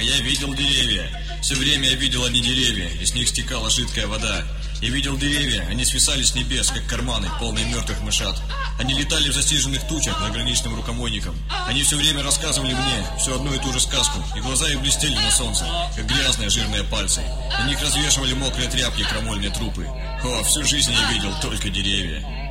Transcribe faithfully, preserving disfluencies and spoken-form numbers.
я видел деревья. Все время я видел одни деревья, и с них стекала жидкая вода. Я видел деревья, они свисали с небес, как карманы, полные мертвых мышат. Они летали в застиженных тучах над граничным рукомойником. Они все время рассказывали мне всю одну и ту же сказку, и глаза их блестели на солнце, как грязные жирные пальцы. На них развешивали мокрые тряпки и крамольные трупы. О, всю жизнь я видел только деревья.